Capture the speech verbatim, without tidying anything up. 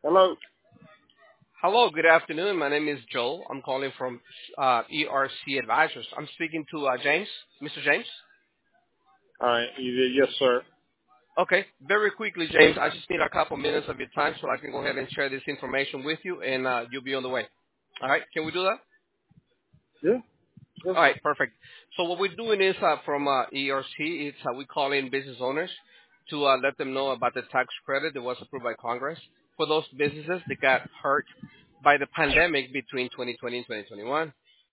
Hello. Hello, good afternoon. My name is Joel. I'm calling from uh, E R C Advisors. I'm speaking to uh, James, Mister James. All right. You did, yes, sir. Okay, very quickly, James. I just need a couple minutes of your time so I can go ahead and share this information with you, and uh, you'll be on the way. All right, can we do that? Yeah. Yeah. All right, perfect. So what we're doing is uh, from uh, E R C, it's uh, we call in business owners to uh, let them know about the tax credit that was approved by Congress for those businesses that got hurt by the pandemic between twenty twenty and twenty twenty-one.